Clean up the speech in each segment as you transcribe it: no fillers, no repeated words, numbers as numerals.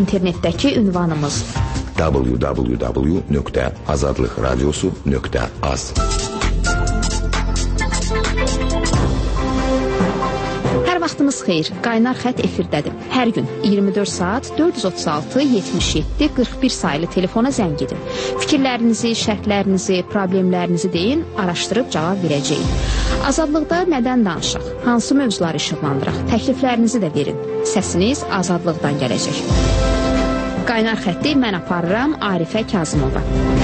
İnternetdəki ünvanımız www.azadlıqradiosu.az. Hər vaxtınız xeyir. Qaynar xətt efirdədir. Hər gün 24 saat 436 77 41 sayılı telefona zəng edin. Fikirlərinizi, şərhlərinizi, problemlərinizi deyin, araşdırıb cavab verəcəyik. Azadlıqda nədən danışaq? Hansı mövzuları işıqlandıraq? Təkliflərinizi də verin. Səsiniz Azadlıqdan gələcək. Qaynar xətti mən aparıram Arifə Kazımova.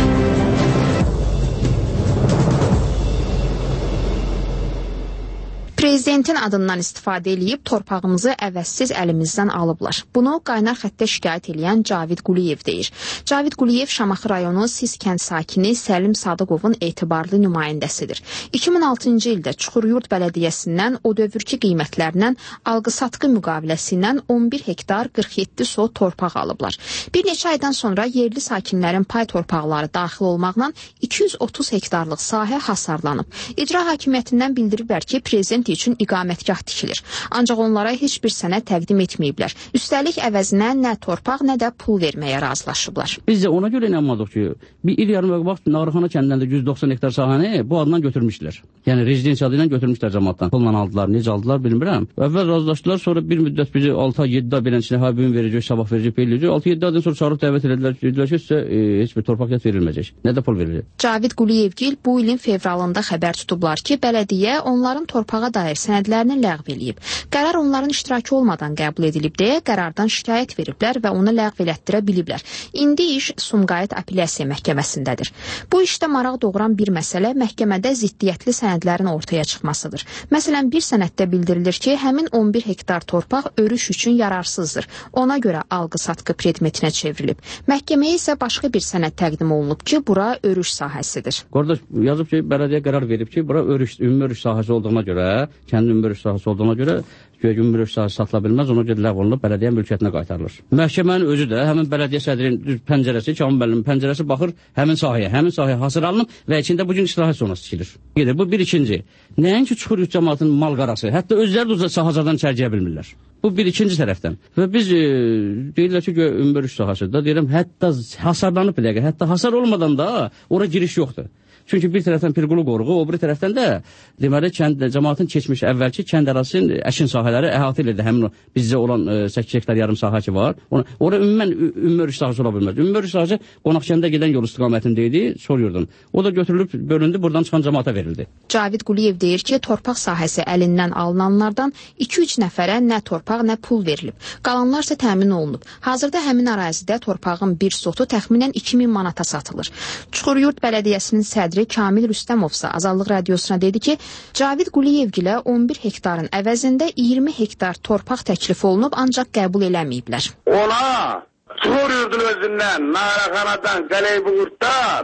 Prezidentin adından istifadə edib torpağımızı əvəzsiz əlimizdən alıblar. Bunu qaynar xəttə şikayət edən Cavid Quliyev deyir. Cavid Quliyev Şamaxı rayonu Sis kənd sakini Səlim Sadıqovun etibarlı nümayəndəsidir. 2006-cı ildə Çuxuryurt Bələdiyyəsindən o dövrki qiymətlərindən alqı-satqı müqaviləsi ilə 11 hektar 47 sot torpaq alıblar. Bir neçə aydan sonra yerli sakinlərin pay torpaqları daxil olmaqla 230 hektarlıq sahə hasarlanıb. İcra hakimiyyətindən bildiriblər ki, prezident üçün iqamətgah tikilir. Ancaq onlara heç bir sənəd təqdim etməyiblər. Üstəlik əvəzinə nə torpaq, nə də pul verməyə razılaşıblar. Biz də ona görə inanmadıq ki, bir il yarım vaxt Nağrıxana kəndində 190 hektar sahəni bu adından götürmüşlər. Yəni rezidensiya adı ilə götürmüşlər cəmaatdan. Pulla aldılar, necə aldılar bilmirəm. Əvvəl razılaşdılar, sonra bir müddət bizi 6-7 ay beləncə həbin verəcək, sabah verəcək, belirləyəcək. 6-7 aydan sonra çağırıb dəvət edildilər ki, sizə heç bir torpaq verilməyəcək. Nə də pul veriləcək. Cavid Quliyevgil bu ilin fevralında xəbər tutublar ki, bələdiyyə onların torpağa dair sənədlərini ləğv eləyib. Qərar onların iştirakı olmadan qəbul edilib deyə qərardan şikayət veriblər və onu ləğv elətdirə biliblər. İndi iş Sumqayıt Apellyasiya Məhkəməsindədir. Bu işdə maraq doğuran bir məsələ məhkəmədə ziddiyyətli sənədlərin ortaya çıxmasıdır. Məsələn, bir sənəddə bildirilir ki, həmin 11 hektar torpaq örüş üçün yararsızdır. Ona görə alqı-satqı predmetinə çevrilib. Məhkəməyə isə başqa bir sənəd təqdim olunub ki, bura örüş sahəsidir. Qardaş yazıb ki, bələdiyyə qərar verib ki, bura ümumi örüş sahəsi olduğuna görə, kəndin ümumi örüş sahəsi olduğuna görə ümumi örüş sahəsi satıla bilməz, ona görə ləğv olunub, bələdiyyə mülkiyyətinə qaytarılır. Məhkəmənin özü də həmin bələdiyyə sədrinin pəncərəsi, Kamil müəllimin pəncərəsi baxır həmin sahəyə hasar alınıb və içində bugün istirahət zonası tikilir. Bu bir ikinci. Nəinki Çuxuryurt cəmaatının mal qarası, hətta özləri də sahəzardan çərgiyə bilmirlər. Bu bir ikinci tərəfdən. Və biz deyirlər ki, ümumi örüş sahəsində deyirəm, hətta hasarlanıb bir dəqiqə, hətta hasar olmadan da ora giriş yoxdur. Çünki bir tərəfdən Pirqulu qoruğu, o bir tərəfdən də deməli cəmaatın keçmiş əvvəlki kənd ərazisinin əkin sahələri əhatə edirdi. Həmin o bizdə olan 8 hektar yarım sahə ki var. Ora ümumən ümumi örüş sahəsi ola bilməz. Ümumi örüş sahəsi Qonaqkəndə gedən yol istiqamətində idi, Çuxuryurdun. O da götürülüb, bölündü, buradan çıxan cəmaata verildi. Cavid Quliyev deyir ki, torpaq sahəsi əlindən alınanlardan 2-3 nəfərə nə torpaq, nə pul verilib. Qalanlar isə təmin olunub. Hazırda həmin ərazidə torpağın bir sotu təxminən 2000 manata satılır. Çuxuryurt Bələdiyyəsinin sədri Kamil Rüstəmovsa Azadlıq Radiosuna dedi ki, Cavid Quliyevgilə 11 hektarın əvəzində 20 hektar torpaq təklif olunub, ancaq qəbul eləməyiblər. Ona Çuxuryurdun özündən, Naraxanadan, Qəleybuğurtdan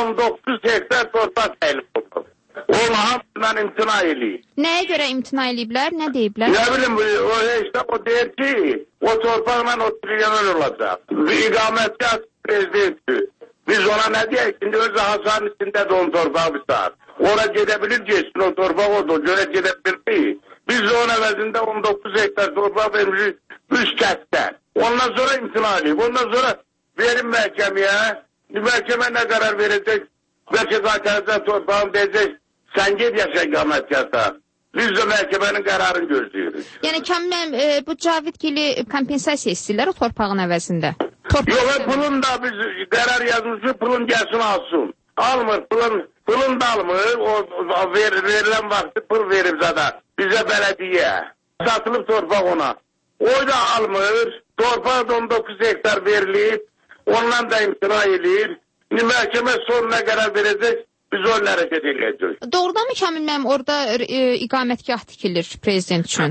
19 hektar torpaq təklif olunub. Ona hamısından imtina eləyib. Nəyə görə imtina eləyiblər, nə deyiblər? Nə bilim, o deyir ki, o torpaqla 30 milyon olacaq. İqamətgah prezidentdir. Biz ona nə deyək? Şimdi öz hasarın içindədir onun torpağı bir saat. Ora gedebilir geçsin o torpaq odur. Göre gedebilir. Biz de onun əvəzində 19 hektar torpaq vermişik 3 kəstdən. Ondan sonra imtina edeyim. Ondan sonra verin məhkəməyə. Məhkəmə nə qərar verəcək? Bəlkə qaytaracaq torpağını deyəcək. Sən ged yaşa iqamətgahda. Biz də məhkəmənin qərarını gözləyirik. Yəni bu Cavid Gili kompensasiya istəyirlər o torpağın əvəzində. Yox, pulun da biz qərar yazmışıq, pulun gəlsin alsın. Almır, pulun da almır, o verilən vaxtı pul verib zaten. Bizə bələdiyyə. Satılıb torpaq ona. O da almır, torpaq 19 hektar verilib, ondan da imtina edir. Məhkəmə sonuna qərar verəcək, biz onunla hərəkət edəcək. Doğrudan mı Kamil müəllim orada iqamətgah tikilir prezident üçün?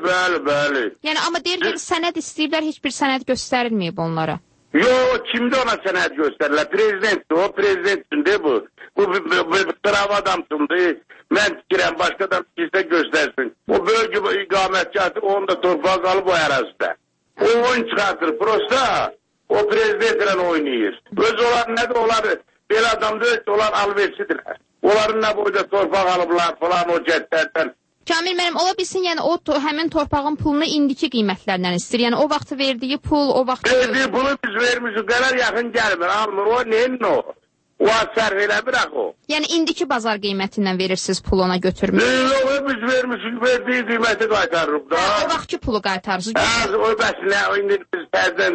Bəli. Yəni amma deyir ki, sənəd istəyiblər, heç bir sənəd göstərilməyib onlara. Yox, kimdə ona sənəd göstərirlər? Prezidentdir, o prezidentdir bu. Bu qırav adamsındır. Mən tikirəm, başqadan kimsə göstərsin. O bölgü iqamətgahı, onu da torpaq alıb o ərazidə. O oyun çıxartır, prosta o prezidentlə oynayır. Öz onlar nədir, onlar belə adam deyil ki, onlar alverçidirlər. Onların nə boyda torpaq alıblar falan o cədlərdən. Kamil müəllim, ola bilsin, yəni o həmin torpağın pulunu indiki qiymətlərdən istəyir. Yəni o vaxt verdiyi pul, o vaxt... Verdiyi pulu biz vermişik, qədər yaxın gəlmir, almır, o neyin o? O sərf elə bırak o. Yəni indiki bazar qiymətindən verirsiniz, pul ona götürmür. Yox, biz vermişik, verdiyi qiyməti qaytarırıq da. O vaxtki pulu qaytarırsınız. O bəsinə, indi biz tərdən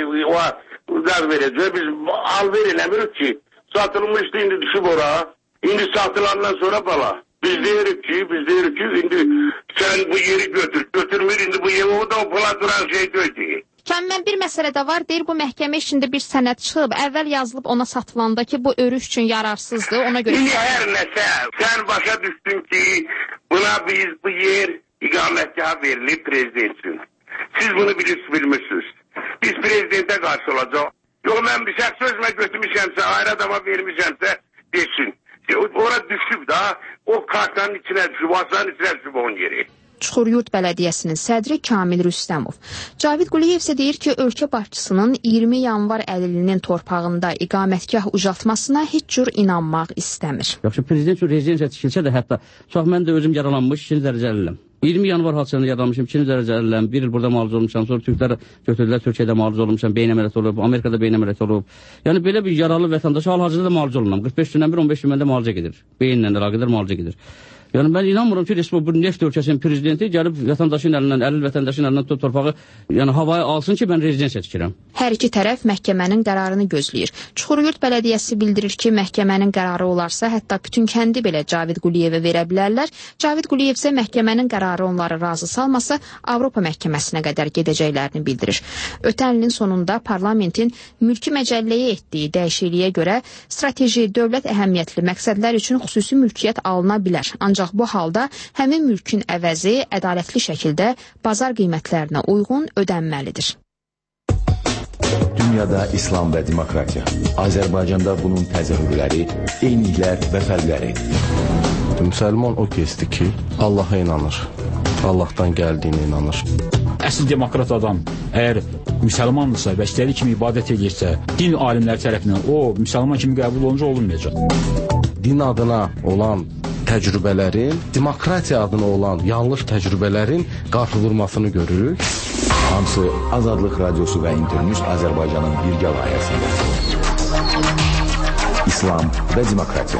o qaz verəcək, biz al-ver eləmirik ki, satılmışdı, indi düşüb ora, indi satılandan sonra bala. Biz deyirik ki, indi sen bu yeri götürmür, indi bu yeri o da o pula duran şey değil ki. Kamil, bir məsələ də var, deyir bu məhkəmə işində bir sənəd çıxıb, əvvəl yazılıb ona satılanda ki, bu örüş üçün yararsızdır, ona görə... Hər nəsə, sən başa düşdün ki, buna biz bu yer iqamətgah verilib prezident üçün. Siz bunu bilmirsiniz. Biz prezidentə qarşı olacaq. Yox, mən bir şəxs sözümə götürmüşəmsə, ayrı adama vermişəmsə, desin. Ora düşüb da, o kartanın içine düşüb, asanın içine düşüb onun yeri. Çuxuryurt Bələdiyyəsinin sədri Kamil Rüstəmov. Cavid Quliyev isə deyir ki, ölkə başçısının 20 yanvar əlilinin torpağında iqamətgah ucaltmasına heç cür inanmaq istəmir. Yaxşı, prezident üçün rezidensiya tikilsə də hətta, çox mən də özüm yaralanmış, 2-ci dərəcə əliləm. 20 yanvar hadisəsində yaralanmışım, 2-ci dərəcə əliləm, 1 il burada müalicə olmuşam, sonra Türklər götürdülər, Türkiyədə müalicə olmuşam, beyin əməliyyatı olub, Amerikada beyin əməliyyatı olub. Yəni belə bir yaralı vətəndaş hal-hazırda da müalicə olunam. 45 gündən bir, 15 gündən də müalicə gedir. Beyinlə əlaqədar müalicə gedir. Yəni mən inanmıram ki, bu neft ölkəsinin prezidenti gəlib vətəndaşın əlindən, əlil vətəndaşın əlindən tutub torpağı, yəni havaya alsın ki, mən rezidensiya tikirəm. Hər iki tərəf məhkəmənin qərarını gözləyir. Çuxuryurt Bələdiyyəsi bildirir ki, məhkəmənin qərarı olarsa, hətta bütün kəndi belə Cavid Quliyevə verə bilərlər. Cavid Quliyev isə məhkəmənin qərarı onları razı salmasa, Avropa məhkəməsinə qədər gedəcəklərini bildirir. Ötən ilin sonunda parlamentin mülki məcəlləyə etdiyi dəyişikliyə görə strateji, dövlət əhəmiyyətli məqsədlər üçün xüsusi mülkiyyət alına bilər. Ancaq bu halda həmin mülkün əvəzi ədalətli şəkildə bazar qiymətlərinə uyğun ödənməlidir. Dünyada İslam və demokratiya. Azərbaycanda bunun təzahürləri, eyniliklər və fərqləri. Müsəlman o kəsdir ki, Allaha inanır. Allahdan gəldiyinə inanır. Əsl demokrat adam əgər müsəlmandırsa və istədiyi kimi ibadət edirsə, din alimləri tərəfindən o müsəlman kimi qəbul olunca olunmayacaq. Din adına olan təcrübələrin, demokratiya adına olan yanlış təcrübələrin qarşı vurmasını görürük. Hamısı Azadlıq Radiosu və İnternews Azərbaycanın birgə layihəsində. İslam və demokratiya.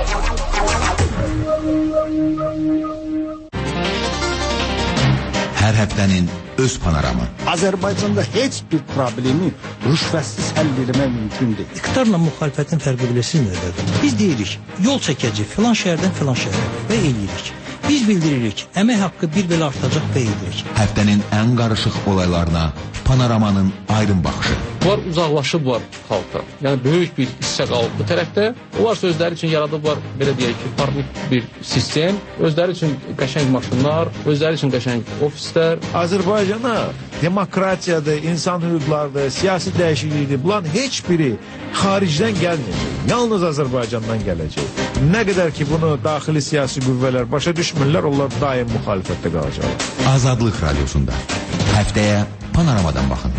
Hər həftənin öz panoramı. Azərbaycanda heç bir problemi rüşvətsiz həll etmək mümkün deyil. İqtidarla müxalifətin fərqi bilirsiniz nədir? Biz deyirik, yol çəkəcək filan şəhərdən filan şəhərə və eləyirik. Biz bildiririk, əmək haqqı bir belə artacaq və edirik. Həftənin ən qarışıq olaylarına panoramanın aydın baxışı. Bunlar uzaqlaşıblar xalqdan. Yəni böyük bir hissə qalıb bu tərəfdə. Onlar özləri üçün yaradıblar, belə deyək ki, farklı bir sistem. Özləri üçün qəşəng maşınlar, özləri üçün qəşəng ofislər. Azərbaycana demokratiyadır, insan hüquqlarıdır, siyasi dəyişiklikdir. Bunların heç biri xaricdən gəlməyəcək. Yalnız Azərbaycandan gələcək. Nə qədər ki bunu daxili siyasi qüvvələr başa düşmürlər, onlar daim müxalifətdə qalacaqlar. Azadlıq Radiosunda həftəyə panoramadan baxın.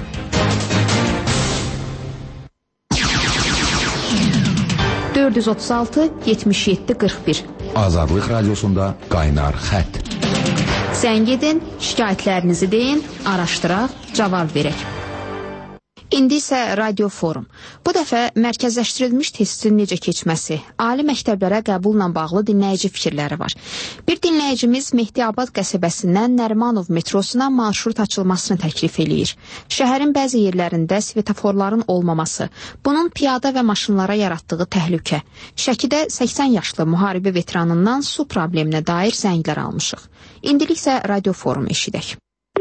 (436-77-41) Azadlıq Radiosunda qaynar xətt. Zəng edin, şikayətlərinizi deyin, araşdıraq, cavab verək. İndi isə Radio Forum. Bu dəfə mərkəzləşdirilmiş testin necə keçməsi, ali məktəblərə qəbulla bağlı dinləyici fikirləri var. Bir dinləyicimiz Mehdiabad qəsəbəsindən Nərimanov metrosuna marşrut açılmasını təklif eləyir. Şəhərin bəzi yerlərində svetoforların olmaması, bunun piyada və maşınlara yaratdığı təhlükə. Şəkidə 80 yaşlı müharibə veteranından su probleminə dair zənglər almışıq. İndilik isə Radio Forum eşidək.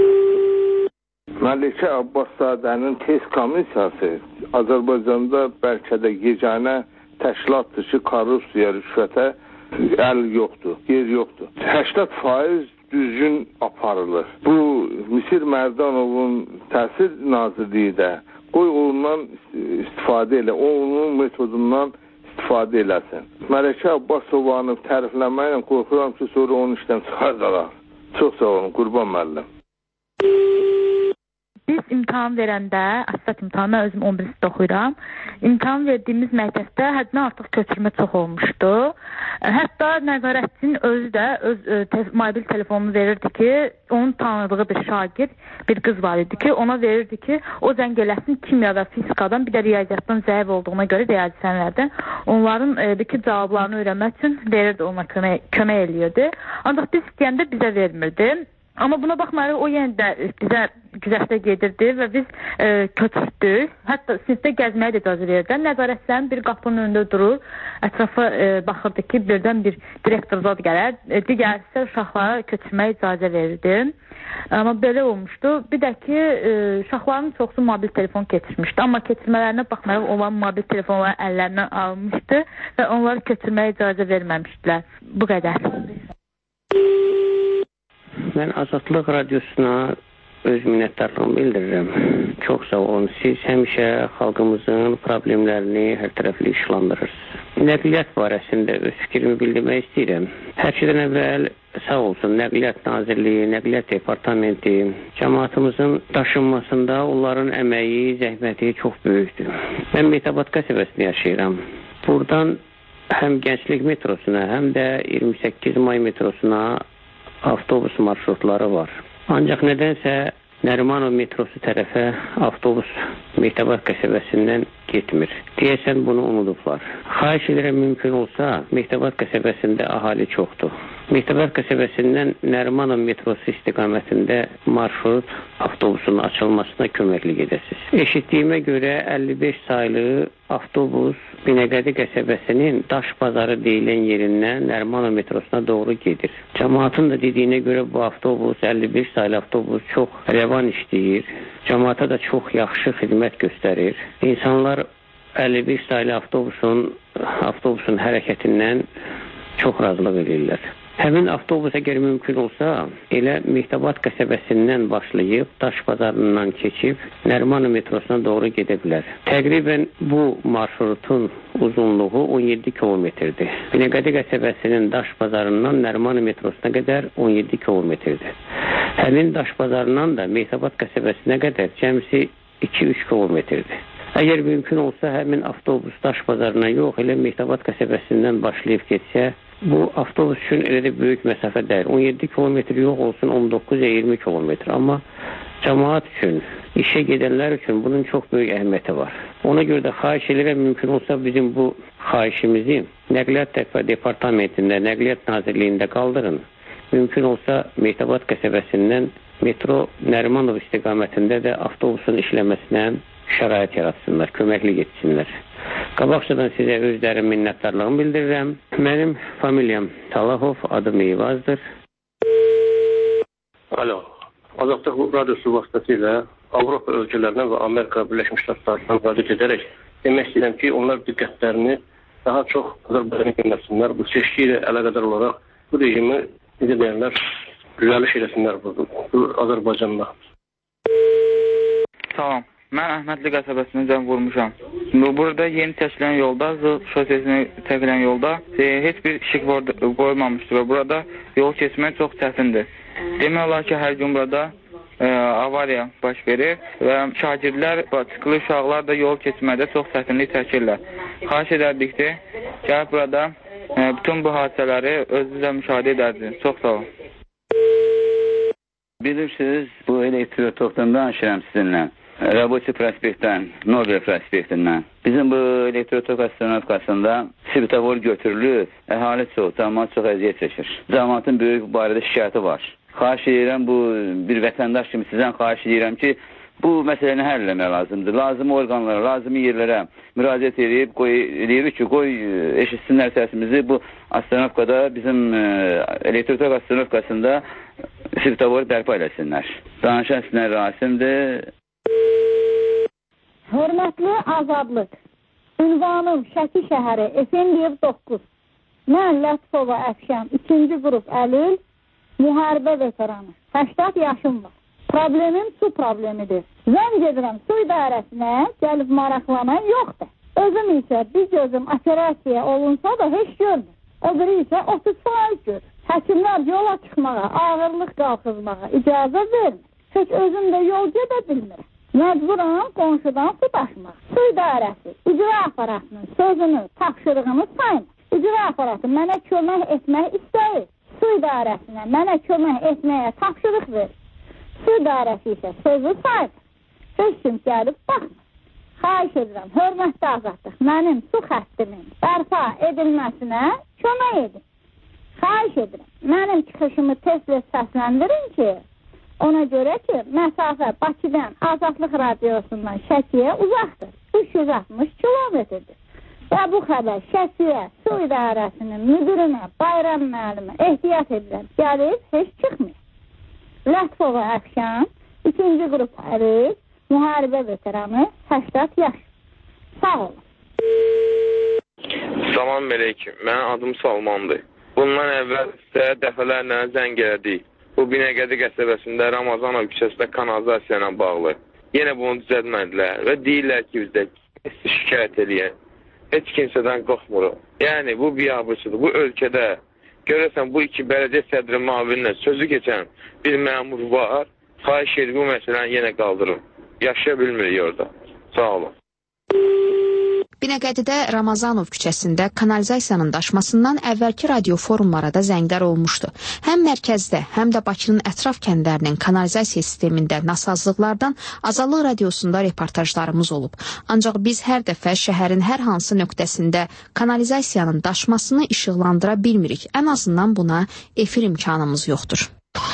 Məlikə Abbaszadənin test komissiyası Azərbaycanda bəlkə də yeganə təşkilatdır ki, korrupsiya, rüşvətə əl yoxdur, yer yoxdur. 80% düzgün aparılır. Bu Misir Mərdanovun təhsil nazirliyi də qoy ondan istifadə elə, onun metodundan istifadə eləsin. Məlikə Abbasovanı tərifləməklə qorxuram ki, sonra onun işdən çıxardalar. Çox sağ olun, Qurban müəllim. Biz imkan imtahan verəndə, əsas imtahan, mən özüm 11 sinifdə oxuyuram. İmtahan verdiyimiz məktəbdə həddən artıq köçürmə çox olmuşdu. Hətta nəzarətçinin özü də öz mobil telefonunu verirdi ki, onun tanıdığı bir şagird, bir qız var idi ki, ona verirdi ki, o zəng eləsin kimya və fizikadan, bir də riyaziyyatdan zəif olduğuna görə riyazi sənlərdən onların cavablarını öyrənmək üçün verirdi, ona kömək eləyirdi. Ancaq biz istəyəndə bizə vermirdi. Amma buna baxmayaraq o yenə də bizə güzəştə gedirdi və biz köçürdük. Hətta sinifdə gəzməyə də icazə verirdi. Nəzarətçilərin bir qapının önündə durur, ətrafa baxırdı ki, birdən bir direktor zad gələr, digər isə uşaqlara köçürməyə icazə verirdi. Amma belə olmuşdu. Bir də ki, uşaqların çoxsu mobil telefon keçirmişdi. Amma keçirmələrinə baxmayaraq olan mobil telefonları əllərindən alınmışdı və onları köçürməyə icazə verməmişdilər. Bu qədər. Mən Azadlıq Radiosuna öz minnətdarlığımı bildirirəm. Çox sağ olun. Siz həmişə xalqımızın problemlərini hər tərəfli işlandırırsınız. Nəqliyyat barəsində öz fikrimi bildirmək istəyirəm. Hər şeydən əvvəl sağ olsun Nəqliyyat Nazirliyi, Nəqliyyat Departamenti, cəmaatımızın daşınmasında onların əməyi, zəhməti çox böyükdür. Mən Metabad qəsəbəsində yaşayıram. Buradan həm Gənclik metrosuna, həm də 28 may metrosuna avtobus marşrutları var. Ancaq nədənsə Nərimanov metrosu tərəfə avtobus Mehtəbad qəsəbəsindən getmir. Deyəsən bunu unudublar. Xahiş edirəm mümkün olsa Mehtəbad qəsəbəsində əhali çoxdur. Mehtəbad qəsəbəsindən Nərimanov metrosu istiqamətində marşrut avtobusun açılmasına köməklik edəsiniz. Eşitdiyimə görə 55 saylı avtobus Binəqədi qəsəbəsinin Daş Bazarı deyilən yerindən Nərimanov metrosuna doğru gedir. Cəmaatın da dediyinə görə bu avtobus, 55 saylı avtobus çox rəvan işləyir. Cəmaata da çox yaxşı xidmət göstərir. İnsanlar 55 saylı avtobusun hərəkətindən çox razılıq edirlər. Həmin avtobus əgər mümkün olsa, elə Mehtəbad qəsəbəsindən başlayıb, Daş Bazarından keçib, Nərimanov metrosuna doğru gedə bilər. Təqribən bu marşrutun uzunluğu 17 kilometrdir. Binəqədi qəsəbəsinin Daş Bazarından Nərimanov metrosuna qədər 17 kilometrdir. Həmin Daş Bazarından da Mehtəbad qəsəbəsinə qədər cəmsi 2-3 kilometrdir. Əgər mümkün olsa, həmin avtobus Daş Bazarına yox, elə Mehtəbad qəsəbəsindən başlayıb getsə, bu avtobus üçün elə də böyük məsafə deyil. 17 kilometr yox olsun, 19 ya 20 kilometr. Amma cəmaat üçün, işə gedənlər üçün bunun çox böyük əhəmiyyəti var. Ona görə də xahiş edirəm, mümkün olsa bizim bu xahişimizi Nəqliyyat Departamentində, Nəqliyyat Nazirliyində qaldırın. Mümkün olsa Mehtəbad qəsəbəsindən metro Nərimanov istiqamətində də avtobusun işləməsinə şərait yaratsınlar, köməklik etsinlər. Qabaqcadan sizə özlərim minnətdarlığımı bildirirəm. Mənim familiyam Talahov, adım Eyvazdır. Alo, Azadlıq Radiosu vasitəsilə Avropa ölkələrindən və Amerika Birləşmiş Ştatlarından müraciət edərək demək istəyirəm ki, onlar diqqətlərini daha çox Azərbaycana yönəltsinlər. Bu seçki ilə əlaqədar olaraq bu rejimi necə deyirlər, düzəliş eləsinlər bu Azərbaycanla. Salam. Mən Əhmədli qəsəbəsində cəm vurmuşam. Burada yeni çəkilən yolda, şosesini çəkilən yolda heç bir işıq qoymamışdır və burada yol keçmək çox çətindir. Demək olar ki, hər gün burada avariya baş verir və şagirdlər, çıxılı uşaqlar da yol keçməkdə çox çətinlik çəkirlər. Xahiş edərdik ki, gəlib burada bütün bu hadisələri özünüzə müşahidə edərsiniz. Çox sağ olun. Bilirsiniz, bu elektrotokdan danışıram sizinlə. Raboçi prospektdən, Nobel prospektindən. Bizim bu elektrotok astronovkasında svetofor götürülür, əhali çox, cəmaat çox əziyyət çəkir. Cəmaatın böyük barədə şikayəti var. Xahiş edirəm, bu bir vətəndaş kimi sizdən xahiş edirəm ki, bu məsələni həll eləmək lazımdır. Lazım orqanlara, lazım yerlərə müraciət edirik ki, qoy eşitsinlər səsimizi. Bu astronovkada, bizim elektrotok astronovkasında svetofor bərpa eləsinlər. Danışan sinər Rasimdir. Hörmətli Azadlıq, ünvanım Şəki şəhəri, Efendiyev 9. Mən Lətifova Əfşən, 2-ci qrup Əlil, müharibə veteranı. 80 yaşım var. Problemim su problemidir. Zəng edirəm su idarəsinə, gəlib maraqlanan yoxdur. Özüm isə bir gözüm operasiya olunsa da heç görmür. O biri isə 30% görür. Həkimlər yola çıxmağa, ağırlıq qalxızmağa icazə vermir. Heç özüm də yol gedə bilmirəm. Məcburam qonşudan su daşımaq. Su idarəsi, icra aparatının sözünü, tapşırığını saymaq. İcra aparatı mənə kömək etmək istəyir. Su idarəsinə mənə kömək etməyə tapşırıq verir. Su idarəsi isə sözü sayır. Heç kim gəlib baxmır. Xahiş edirəm, hörmətli azadlıq, mənim su xəttimin bərpa edilməsinə kömək edin. Xahiş edirəm, mənim çıxışımı tez-tez səsləndirin ki, ona görə ki, məsafə Bakıdan Azadlıq Radiosundan Şəkiyə uzaqdır. 360 kilometrdir. Və bu xəbər Şəkiyə su idarəsinin müdürünə, Bayram müəllimə ehtiyat edirəm. Gəlib, heç çıxmıyor. Lətifova Əfşan, 2-ci qrup ərik, müharibə veteranı, 80 yaş. Sağ olun. Salam aleyküm. Mənim adım Salmandır. Bundan əvvəl sizə dəfələrlə zəng elədik. Bu Binəqədi qəsəbəsində Ramazanov küçəsində kanalizasiya ilə bağlı. Yenə bunu düzəltmədilər və deyirlər ki, bizdə şikayət eləyən. Heç kimsədən qorxmuruq. Yəni, bu biabırçıdır. Bu ölkədə görəsən bu iki bələdiyyə sədri müavinlə sözü keçən bir məmur var. Xahiş edir bu məsələni yenə qaldırın. Yaşaya bilmirik orada. Sağ olun. Binəqədidə Ramazanov küçəsində kanalizasiyanın daşmasından əvvəlki radio forumlara da zənglər olmuşdu. Həm mərkəzdə, həm də Bakının ətraf kəndlərinin kanalizasiya sistemində nasazlıqlardan Azadlıq Radiosunda reportajlarımız olub. Ancaq biz hər dəfə şəhərin hər hansı nöqtəsində kanalizasiyanın daşmasını işıqlandıra bilmirik. Ən azından buna efir imkanımız yoxdur.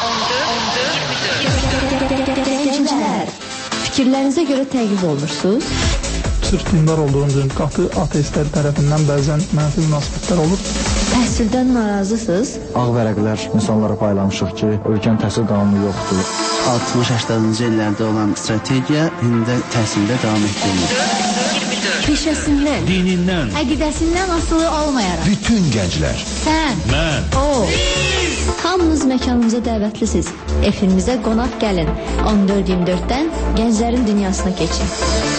Fikirlərinizə görə təqib olunursunuz? Sırf dindar olduğum üçün qatı ateistlər tərəfindən bəzən mənfi münasibətlər olur. Təhsildən narazısınız? Ağ vərəqlər insanlara paylamışıq ki, ölkənin təhsil qanunu yoxdur. 60-80-cı illərdə olan strategiya indi də təhsildə davam etdirilir. Peşəsindən, dinindən, əqidəsindən asılı olmayaraq. Bütün gənclər. Sən, mən, o. Hamınız məkanımıza dəvətlisiniz. Efirimizə qonaq gəlin. 14-24-dən gənclərin dünyasına keçin.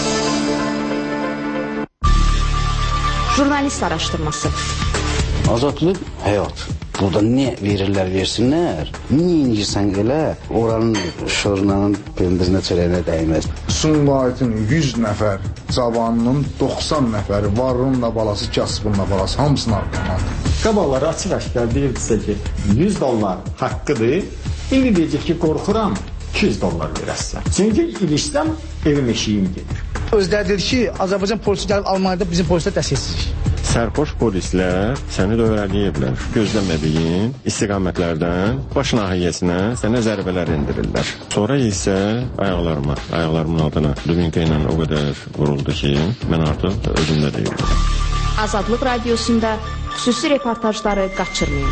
Jurnalist araşdırması. Azadlıq həyat. Burada nə verirlər, versinlər. Niyə inirsən elə, oranın şorunanın pendirinə çörəyinə dəyməz. Sumqayıtın 100 nəfər cavanının 90 nəfəri varlığınla balası, kasbınla balası, hamısını arqamadır. Qabaqları açıq-aşkar deyirdisə ki, 100 dollar haqqıdır. İndi deyəcək ki, qorxuram, 200 dollar verəsən. Çünki ilişsəm, evim eşiyim gedir. Özləri dedi ki, Azərbaycan polisi gəlib Almaniyada bizim polislər dəstəksizlik. Sərxoş polislər səni dövrələyiblər. Gözləmədiyin istiqamətlərdən baş nahiyyəsinə sənə zərbələr endirirlər. Sonra isə ayaqlarımın altına dubinka ilə o qədər vuruldu ki, mən artıq özümdə deyildim. Azadlıq Radiosunda xüsusi reportajları qaçırmayın.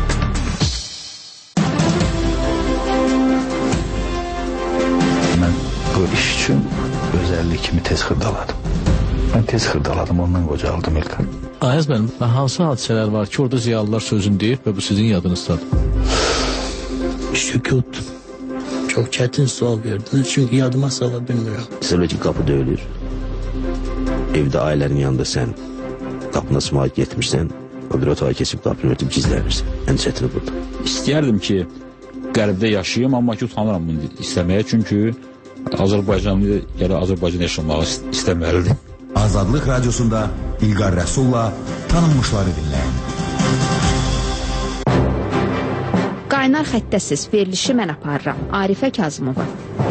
Mən bu iş üçün özəllik kimi tez xırdaladım. Mən tez xırdaladım, ondan qocaldım İlkan. Ayaz mənim, hansı hadisələr var ki, orada ziyalılar sözünü deyir və bu sizin yadınızdadır? Sükut. Çox çətin sual verdiniz, çünki yadıma sala bilmirəm. Məsələ ki, qapı döyülür. Evdə ailənin yanında sən qapına sımaq getmişsən, o bir otağa keçib qapını örtüb gizlənirsən. Ən çətini burada. İstəyərdim ki, qərbdə yaşayayım, amma ki, utanıram bunu istəməyə, çünki Azərbaycanlı ya da Azərbaycan yaşamağı istəməlidir. Azadlıq Radiosunda İlqar Rəsulla tanınmışları dinləyin. Qaynar xəttəsiz verilişi mən aparıram. Arifə Kazımova.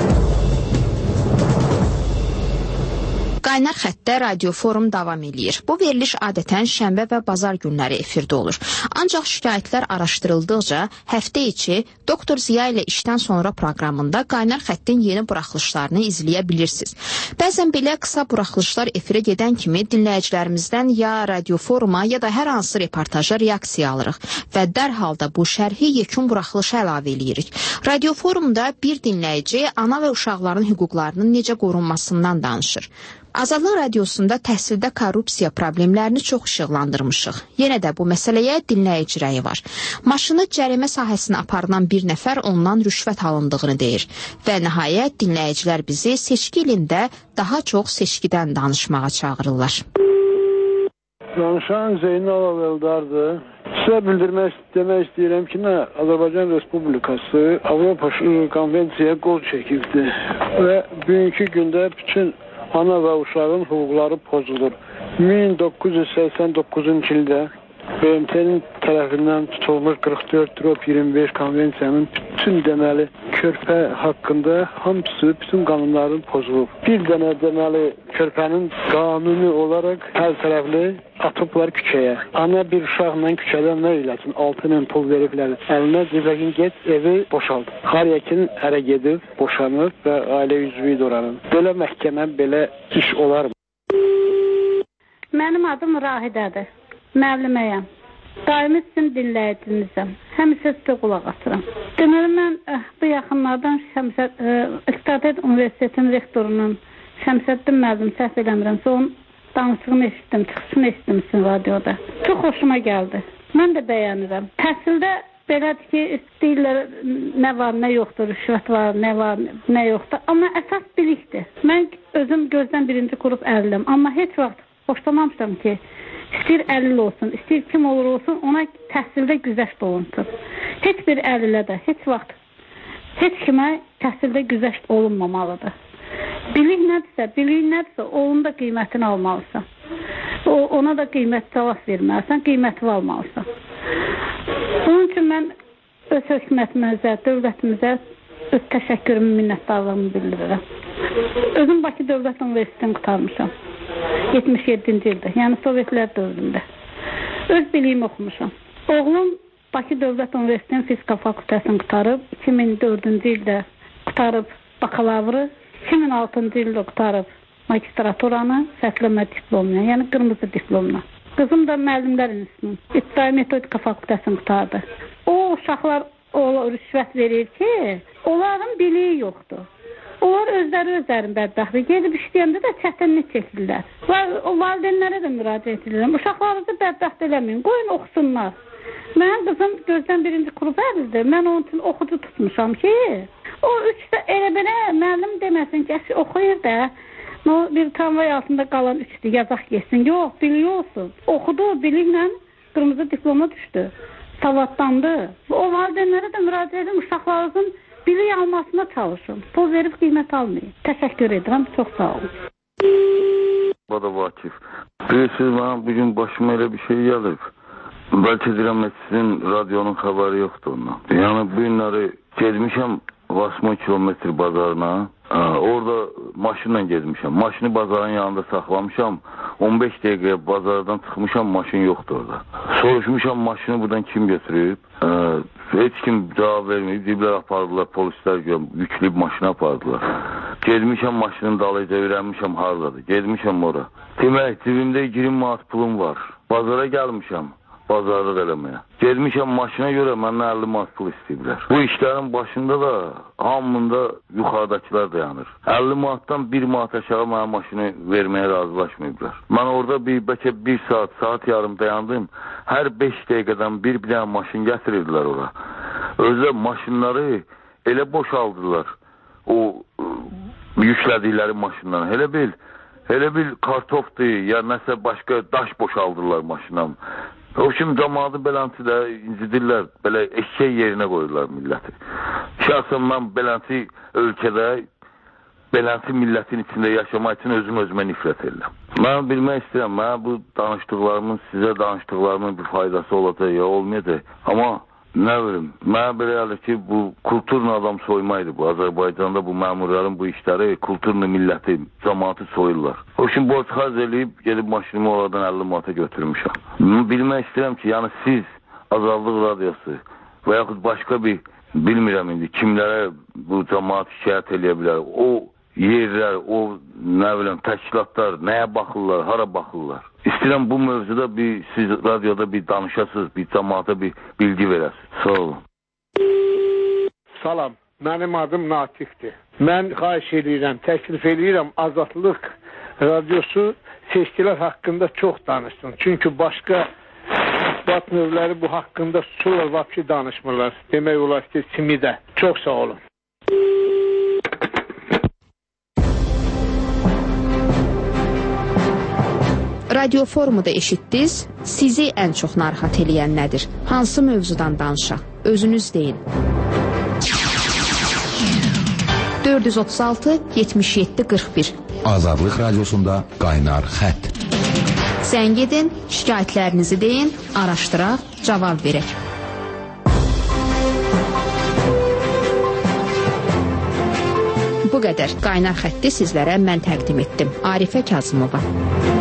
Qaynar xəttdə radio forum davam eləyir. Bu veriliş adətən şənbə və bazar günləri efirdə olur. Ancaq şikayətlər araşdırıldıqca həftə içi Doktor Ziya ilə işdən sonra proqramında Qaynar xəttin yeni buraxılışlarını izləyə bilirsiniz. Bəzən belə qısa buraxılışlar efirə gedən kimi dinləyicilərimizdən ya radio foruma ya da hər hansı reportaja reaksiya alırıq və dərhal da bu şərhi yekun buraxılışa əlavə eləyirik. Radio forumda bir dinləyici ana və uşaqların hüquqlarının necə qorunmasından danışır. Azadlıq Radiosunda təhsildə korrupsiya problemlərini çox işıqlandırmışıq. Yenə də bu məsələyə dinləyici rəyi var. Maşını cərimə sahəsinə aparılan bir nəfər ondan rüşvət alındığını deyir. Və nəhayət dinləyicilər bizi seçki ilində daha çox seçkidən danışmağa çağırırlar. Danışan Zeynalov Eldar'dır. Sizə demək istəyirəm ki, Azərbaycan Respublikası Avropa Konvensiyaya qol çəkibdir və bugünkü gündə bütün ana və uşağın hüquqları pozulur. 1989-cu ildə BMT-nin tərəfindən tutulmuş 44-25 konvensiyanın bütün deməli körpə haqqında hamısı, bütün qanunların pozulub. Bir dənə deməli körpənin qanuni olaraq hər tərəfli atıblar küçəyə. Ana bir uşaqla küçədən nə eləsin? 6000 pul veriblər. Əlinə cibəkin get, evi boşaldı. Xariyyəkin ərə gedib, boşanıb və ailə üzvü oranın. Belə məhkəmə, belə iş olar mı? Mənim adım Rahidədir. Müəlliməyəm. Daimi sizin dinləyicinizəm. Həmişə sizə qulaq asıram. Deməli, mən bu yaxınlardan İqtisadiyyat Universitetinin rektorunun Şəmsəddin müəllim səhv eləmirəmsə, onun danışığını eşitdim, çıxışını eşitdim sizin radioda. Çox xoşuma gəldi. Mən də bəyənirəm. Təhsildə belədir ki, deyirlər nə var, nə yoxdur, rüşvət var, nə yoxdur. Amma əsas bilikdir. Mən özüm gözdən birinci qrup 50-əm. Amma heç vaxt xoşlamamışam ki, istəyir 50 olsun, istəyir kim olur olsun, ona təhsildə güzəşt olunsun. Heç bir 50-lə də, heç vaxt, heç kimə təhsildə güzəşt olunmamalıdır. Bilik nədirsə, onun da qiymətini almalısan. Ona da qiymət cavab verməlisən, qiymətini almalısan. Bunun üçün mən öz hökumətimizə, dövlətimizə öz təşəkkürümü, minnətdarlığımı bildirirəm. Özüm Bakı Dövlət Universitetini qutarmışam. 77-ci ildə, yəni Sovetlər dövründə. Öz biliyimi oxumuşam. Oğlum Bakı Dövlət Universitetinin fizika fakültəsini qutarıb, 2004-cü ildə qutarıb bakalavru, 2006-cı ildə qutarıb magistraturanı, səsləmə diplomuna, yəni qırmızı diplomuna. Qızım da müəllimlər institutunun İbtidai Metodika fakültəsini qutardı. O uşaqlar rüşvət verir ki, onların biliyi yoxdur. Onlar özlərin bədbəxtdir. Gedib işləyəndə də çətinlik çəkirlər. O valideynlərə də müraciət edirəm. Uşaqlarınızı bədbəxt eləməyin. Qoyun oxusunlar. Mənim qızım gözdən birinci qrup 50-dir. Mən onun üçün oxucu tutmuşam ki, o 3-də elə belə müəllim deməsin ki, oxuyur da, bir tramvay altında qalan 3-dür, yazaq geçsin. Yox, biliyi olsun. Oxudu, biliklə qırmızı diploma düşdü. Savadlandı. O valideynlərə də müraciət edirəm. Uşaqlarınızın bilik almasına çalışın. Pul verib qiymət almayın. Təşəkkür edirəm. Çox sağ olun. Bada Vakif. Bilirsiniz, bana bugün başıma elə bir şey gəlib. Bəlkə deyirəm, sizin radyonun xəbəri yoxdur ondan. Yəni, bu günləri gedmişəm Vasmo kilometr bazarına. Orada maşınla gezmişəm. Maşını bazarın yanında saxlamışam. 15 dəqiqəyə bazardan çıxmışam, maşın yoxdur orada. Soruşmuşam, maşını buradan kim götürüb? Heç kim cavab verməyib. Diblər apardılar, polislər yükləyib maşını apardılar. Gezmişəm maşının dalıyca, öyrənmişəm haradadır. Gezmişəm ora. Demək, cibimdə 20 manat pulum var. Bazara gəlmişəm. Bazarlıq eləməyə. Gezmişəm maşına görə məndən 50 manat pul istəyiblər. Bu işlərin başında da hamında yuxarıdakılar dayanır. 50 manatdan 1 manat aşağı mənə maşını verməyə razılaşmayıblar. Mən orada bəlkə 1 saat yarım dayandım. Hər 5 dəqiqədən bir dənə maşın gətirirdilər ora. Özlə maşınları elə boşaldılar. O yüklədikləri maşından. Elə bil kartofdur, ya nəsə başqa daş boşaldırlar maşından. O şimdi cəmaatı belənti də incidirlər, belə eşək yerinə qoyurlar milləti. Şəxsən mən belənti ölkədə, belənti millətin içində yaşamaq üçün özümə nifrət edirəm. Mən bilmək istəyirəm, mən bu danışdıqlarımın, sizə danışdıqlarımın bir faydası olacaq ya olmayacaq. Amma nə bilim, mənə belə gəlir ki, bu kulturla adam soymaydı bu. Azərbaycanda bu məmurların bu işləri, kulturla milləti, cəmaatı soyurlar. O üçün borc xərc eləyib, gedib maşınımı oradan 50 manata götürmüşəm. Bilmək istəyirəm ki, yəni siz Azadlıq Radiosu və yaxud başqa bir, bilmirəm indi, kimlərə bu cəmaat şikayət eləyə bilər. O yerlər, o nə biləm, təşkilatlar nəyə baxırlar, hara baxırlar. İstəyirəm bu mövzuda siz radioda bir danışasınız, bir cəmaata bir bilgi verəsiniz. Sağ olun. Salam, mənim adım Natifdir. Mən xahiş edirəm, təklif edirəm Azadlıq Radiosu seçkilər haqqında çox danışsın. Çünki başqa mətbuat növləri bu haqqında susurlar, vapki danışmırlar. Demək olar ki, simidə. Çox sağ olun. Radio Forumu da eşitdiniz. Sizi ən çox narahat eləyən nədir? Hansı mövzudan danışaq? Özünüz deyin. 436 77 41 Azadlıq Radiosunda qaynar xətt. Zəng edin, şikayətlərinizi deyin, araşdıraq, cavab verək. Bu qədər qaynar xətti sizlərə mən təqdim etdim. Arifə Kazımova.